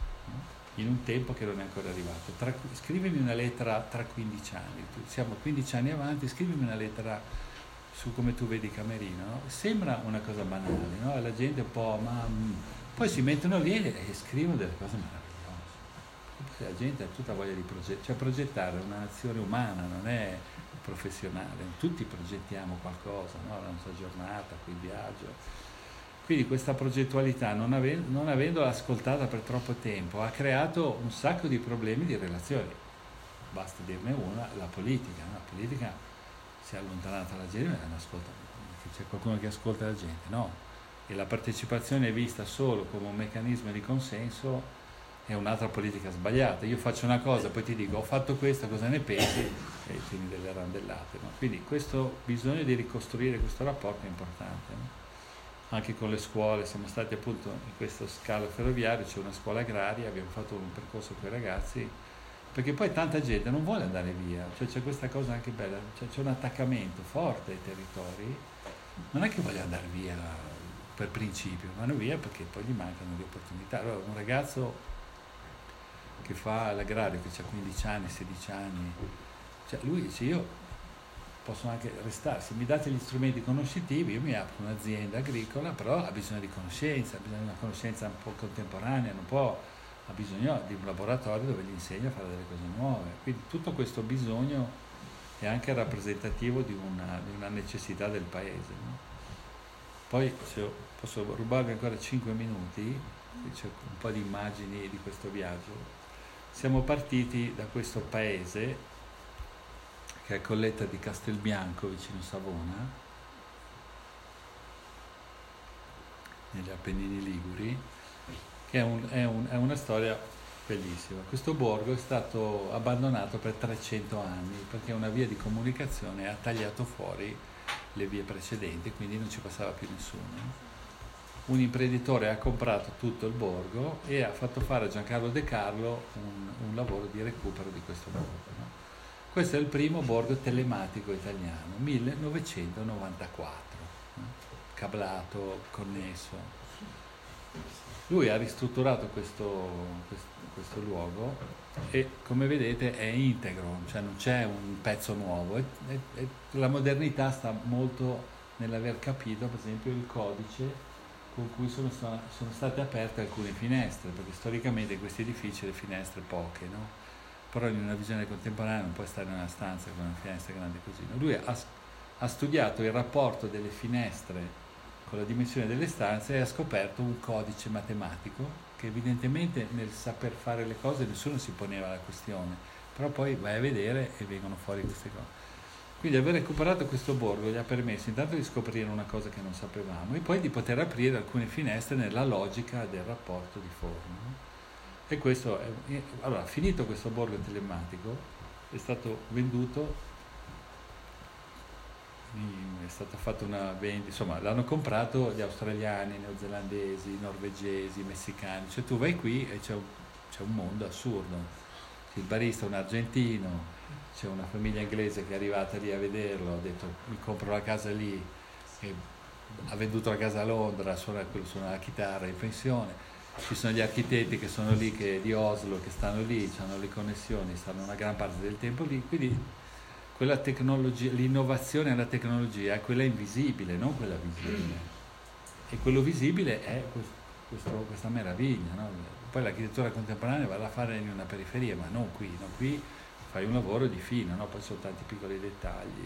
in un tempo che non è ancora arrivato. Tra, scrivimi una lettera tra quindici anni, siamo quindici anni avanti, scrivimi una lettera su come tu vedi Camerino, no? Sembra una cosa banale, no? La gente un po', ma poi si mettono lì e, e scrivono delle cose meravigliose. Poi la gente ha tutta voglia di progettare, cioè progettare è una nazione umana, non è professionale, tutti progettiamo qualcosa, no? La nostra giornata, qui il viaggio. Quindi questa progettualità, non, ave- non avendola ascoltata per troppo tempo, ha creato un sacco di problemi di relazioni. Basta dirne una, la politica, no? La politica si è allontanata dalla gente, non ascolta, c'è qualcuno che ascolta la gente, no? E la partecipazione è vista solo come un meccanismo di consenso, è un'altra politica sbagliata. Io faccio una cosa, poi ti dico ho fatto questo, cosa ne pensi? E quindi delle randellate, no? Quindi questo bisogno di ricostruire questo rapporto è importante, no? anche con le scuole, siamo stati appunto in questo scalo ferroviario, c'è una scuola agraria, abbiamo fatto un percorso con i ragazzi, perché poi tanta gente non vuole andare via, cioè c'è questa cosa anche bella, cioè c'è un attaccamento forte ai territori, non è che vogliono andare via per principio, vanno via perché poi gli mancano le opportunità. Allora un ragazzo che fa l'agrario, che ha quindici anni, sedici anni, cioè lui dice io posso anche restare, se mi date gli strumenti conoscitivi io mi apro un'azienda agricola, però ha bisogno di conoscenza, ha bisogno di una conoscenza un po' contemporanea, non può, ha bisogno di un laboratorio dove gli insegna a fare delle cose nuove. Quindi tutto questo bisogno è anche rappresentativo di una, di una necessità del paese, no? Poi se posso rubarvi ancora cinque minuti, c'è un po' di immagini di questo viaggio. Siamo partiti da questo paese che è Colletta di Castelbianco, vicino Savona, negli Appennini Liguri, che è, un, è, un, è una storia bellissima. Questo borgo è stato abbandonato per trecento anni perché una via di comunicazione ha tagliato fuori le vie precedenti, quindi non ci passava più nessuno. Un imprenditore ha comprato tutto il borgo e ha fatto fare a Giancarlo De Carlo un, un lavoro di recupero di questo borgo, no? Questo è il primo borgo telematico italiano, millenovecentonovantaquattro, no? Cablato, connesso. Lui ha ristrutturato questo, questo, questo luogo e come vedete è integro, cioè non c'è un pezzo nuovo. E, e, e la modernità sta molto nell'aver capito, per esempio, il codice con cui sono, sono state aperte alcune finestre, perché storicamente in questi edifici le finestre poche, no? Però in una visione contemporanea non puoi stare in una stanza con una finestra grande così. No? Lui ha, ha studiato il rapporto delle finestre con la dimensione delle stanze e ha scoperto un codice matematico che evidentemente nel saper fare le cose nessuno si poneva la questione, però poi vai a vedere e vengono fuori queste cose. Quindi aver recuperato questo borgo gli ha permesso intanto di scoprire una cosa che non sapevamo e poi di poter aprire alcune finestre nella logica del rapporto di forma, no? E questo è, allora, finito questo borgo telematico, è stato venduto, è stata fatta una vendita, insomma, l'hanno comprato gli australiani, neozelandesi, norvegesi, messicani, cioè tu vai qui e c'è un, c'è un mondo assurdo, il barista è un argentino, c'è una famiglia inglese che è arrivata lì a vederlo, ha detto mi compro la casa lì, e ha venduto la casa a Londra, suona, suona la chitarra in pensione. Ci sono gli architetti che sono lì, che, di Oslo, che stanno lì, hanno le connessioni, stanno una gran parte del tempo lì, quindi quella tecnologia, l'innovazione nella tecnologia è quella invisibile, non quella visibile. E quello visibile è questo, questa meraviglia, no? Poi l'architettura contemporanea va a fare in una periferia, ma non qui, no? Qui fai un lavoro di fino, no? Poi sono tanti piccoli dettagli.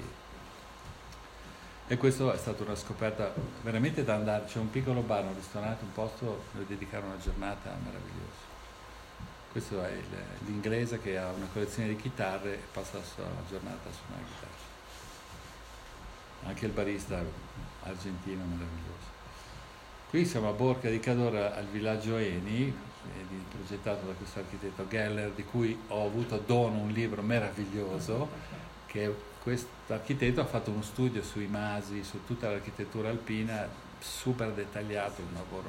E questo è stata una scoperta veramente da andare, c'è un piccolo bar, un ristorante, un posto dove dedicare una giornata meravigliosa. Questo è il, l'inglese che ha una collezione di chitarre e passa la sua giornata a suonare la chitarra. Anche il barista argentino meraviglioso. Qui siamo a Borca di Cadore al villaggio Eni, progettato da questo architetto Geller, di cui ho avuto dono un libro meraviglioso, che questo architetto ha fatto uno studio sui masi, su tutta l'architettura alpina, super dettagliato, un lavoro.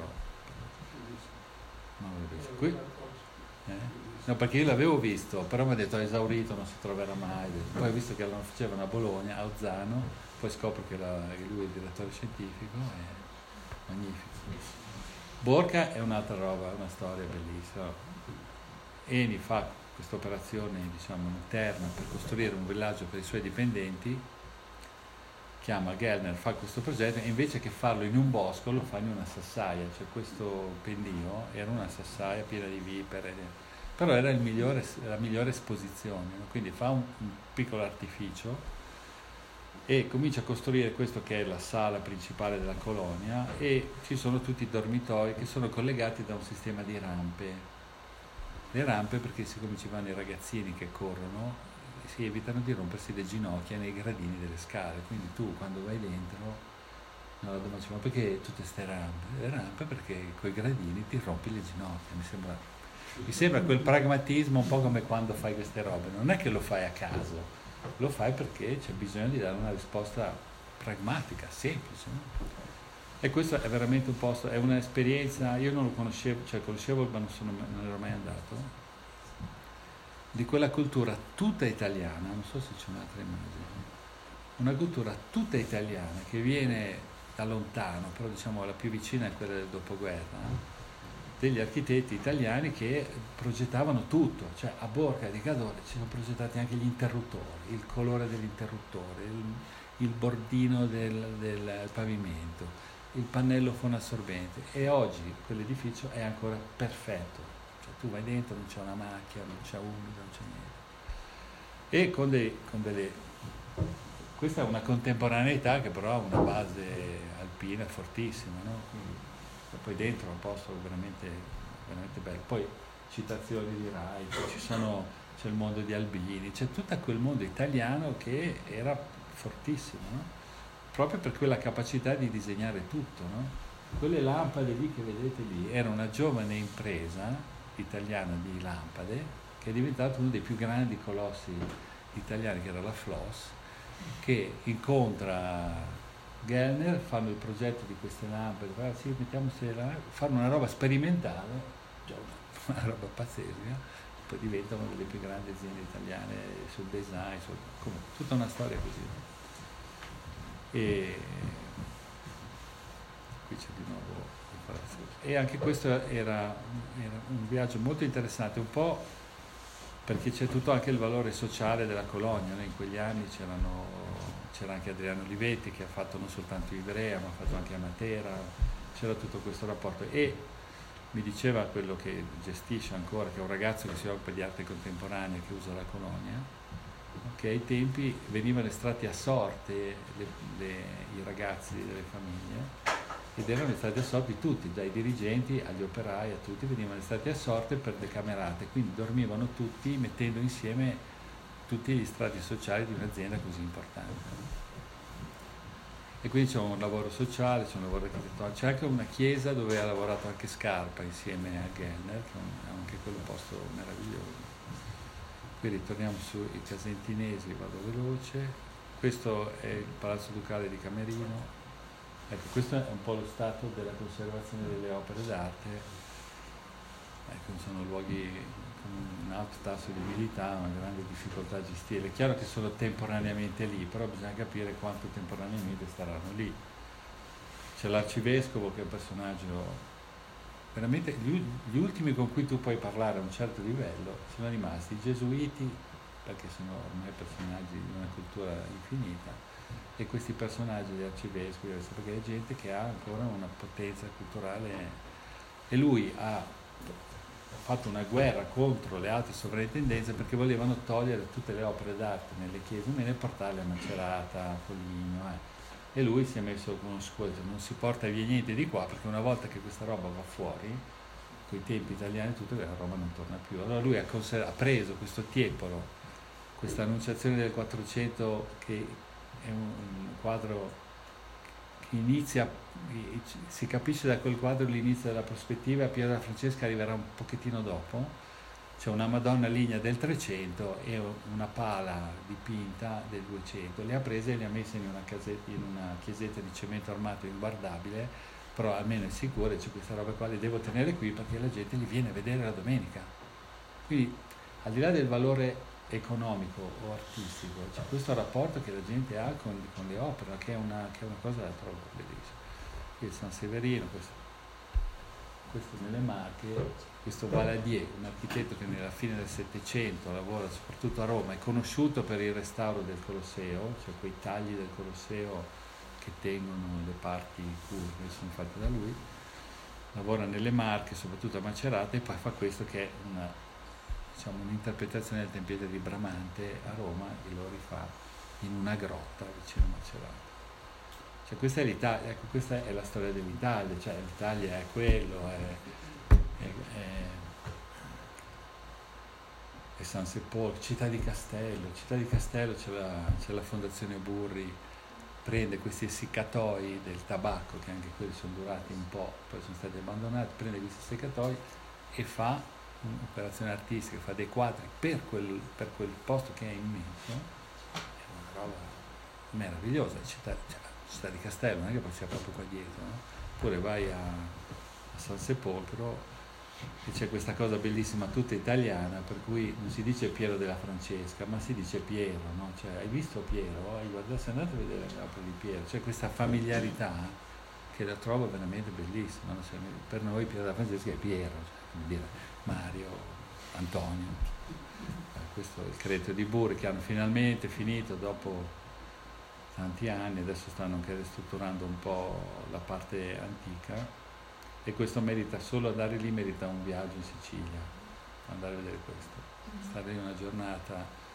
Non l'ho visto. Qui? Eh? No, perché io l'avevo visto, però mi ha detto è esaurito, non si troverà mai. Poi ho visto che lo facevano a Bologna, a Ozzano, poi scopro che, la, che lui è il direttore scientifico, è magnifico. Borca è un'altra roba, è una storia bellissima. Eni fa questa operazione, diciamo, interna per costruire un villaggio per i suoi dipendenti, chiama Gellner, fa questo progetto e invece che farlo in un bosco lo fa in una sassaia, cioè questo pendio era una sassaia piena di vipere, però era il migliore, la migliore esposizione, no? Quindi fa un, un piccolo artificio e comincia a costruire questo che è la sala principale della colonia e ci sono tutti i dormitori che sono collegati da un sistema di rampe. Le rampe perché siccome ci vanno i ragazzini che corrono si evitano di rompersi le ginocchia nei gradini delle scale, quindi tu quando vai dentro no, la domanda, ma perché tutte queste rampe? Le rampe perché coi gradini ti rompi le ginocchia, mi sembra, mi sembra quel pragmatismo un po' come quando fai queste robe, non è che lo fai a caso, lo fai perché c'è bisogno di dare una risposta pragmatica, semplice, no? E questo è veramente un posto, è un'esperienza, io non lo conoscevo, cioè conoscevo ma non, sono, non ero mai andato, di quella cultura tutta italiana, non so se c'è un'altra immagine, una cultura tutta italiana che viene da lontano, però diciamo la più vicina è quella del dopoguerra, degli architetti italiani che progettavano tutto, cioè a Borca di Cadore ci sono progettati anche gli interruttori, il colore dell'interruttore, il, il bordino del, del pavimento, il pannello fonoassorbente, e oggi quell'edificio è ancora perfetto, cioè tu vai dentro, non c'è una macchia, non c'è umido, non c'è niente, e con, dei, con delle questa è una contemporaneità che però ha una base alpina fortissima, no? Quindi, poi dentro è un posto veramente, veramente bello, poi citazioni di Rai, ci sono, c'è il mondo di Albini, c'è tutto quel mondo italiano che era fortissimo, no? Proprio per quella capacità di disegnare tutto, no? Quelle lampade lì che vedete lì, era una giovane impresa italiana di lampade che è diventato uno dei più grandi colossi italiani, che era la Floss, che incontra Gellner, fanno il progetto di queste lampade, ah, sì, mettiamo se la, fanno una roba sperimentale, già una, una roba pazzesca, poi diventano una delle più grandi aziende italiane sul design, sul, comunque, tutta una storia così. E qui c'è di nuovo il palazzo. E anche questo era, era un viaggio molto interessante, un po' perché c'è tutto anche il valore sociale della colonia, no? In quegli anni c'erano, c'era anche Adriano Olivetti che ha fatto non soltanto Ivrea ma ha fatto anche a Matera, c'era tutto questo rapporto, e mi diceva quello che gestisce ancora, che è un ragazzo che si occupa di arte contemporanea, che usa la colonia, che ai tempi venivano estratti a sorte le, le, i ragazzi delle famiglie, ed erano stati assorti tutti, dai dirigenti agli operai, a tutti venivano estratti a sorte per decamerate, quindi dormivano tutti mettendo insieme tutti gli strati sociali di un'azienda così importante. E quindi c'è un lavoro sociale, c'è un lavoro architettonico, c'è anche una chiesa dove ha lavorato anche Scarpa insieme a Gellner, che è anche quello posto meraviglioso. Qui ritorniamo sui Casentinesi, vado veloce. Questo è il Palazzo Ducale di Camerino. Ecco, questo è un po' lo stato della conservazione delle opere d'arte. Ecco, sono luoghi con un alto tasso di umidità, una grande difficoltà a gestire. È chiaro che sono temporaneamente lì, però bisogna capire quanto temporaneamente staranno lì. C'è l'arcivescovo, che è un personaggio veramente, gli, gli ultimi con cui tu puoi parlare a un certo livello sono rimasti i gesuiti, perché sono ormai personaggi di una cultura infinita, e questi personaggi di arcivescovi, perché è gente che ha ancora una potenza culturale, e lui ha fatto una guerra contro le altre sovrintendenze perché volevano togliere tutte le opere d'arte nelle chiese umane e portarle a Macerata, a Foligno, eh. E lui si è messo con uno scudo, non si porta via niente di qua, perché una volta che questa roba va fuori, coi tempi italiani tutto, la roba non torna più. Allora lui ha, conser- ha preso questo tiepolo, questa Annunciazione del Quattrocento, che è un, un quadro che inizia, si capisce da quel quadro l'inizio della prospettiva, Piero della Francesca arriverà un pochettino dopo. C'è una Madonna Lignea del trecento e una pala dipinta del duecento, le ha prese e le ha messe in una, casetta, in una chiesetta di cemento armato inguardabile, però almeno è sicuro, c'è questa roba qua, le devo tenere qui perché la gente li viene a vedere la domenica. Quindi al di là del valore economico o artistico, c'è questo rapporto che la gente ha con, con le opere, che è una, che è una cosa, la trovo bellissima. Qui è San Severino, questo, questo nelle Marche. Questo Valadier, un architetto che nella fine del Settecento lavora soprattutto a Roma, è conosciuto per il restauro del Colosseo, cioè quei tagli del Colosseo che tengono le parti curve, sono fatti da lui, lavora nelle Marche, soprattutto a Macerata, e poi fa questo che è una, diciamo, un'interpretazione del tempietto di Bramante a Roma, e lo rifà in una grotta vicino a Macerata. Cioè questa è l'Italia, ecco, questa è la storia dell'Italia, cioè l'Italia è quello, è... e San Sepolcro, Città di Castello, Città di Castello c'è la, c'è la Fondazione Burri, prende questi essiccatoi del tabacco, che anche quelli sono durati un po', poi sono stati abbandonati, prende questi essiccatoi e fa un'operazione artistica, fa dei quadri per quel, per quel posto che è immenso, è una roba meravigliosa, città, cioè, città di Castello, non è che poi sia proprio qua dietro, no? Oppure vai a, a San Sepolcro e c'è questa cosa bellissima tutta italiana, per cui non si dice Piero della Francesca, ma si dice Piero, no? Cioè, hai visto Piero? Hai guardato, sei andato a vedere l'opera di Piero, c'è questa familiarità che la trovo veramente bellissima, no? Cioè, per noi Piero della Francesca è Piero, cioè, come dire, Mario, Antonio, eh, questo è il Cretio di Burri che hanno finalmente finito dopo tanti anni, adesso stanno anche ristrutturando un po' la parte antica. E questo merita, solo andare lì merita un viaggio in Sicilia, andare a vedere questo, stare lì una giornata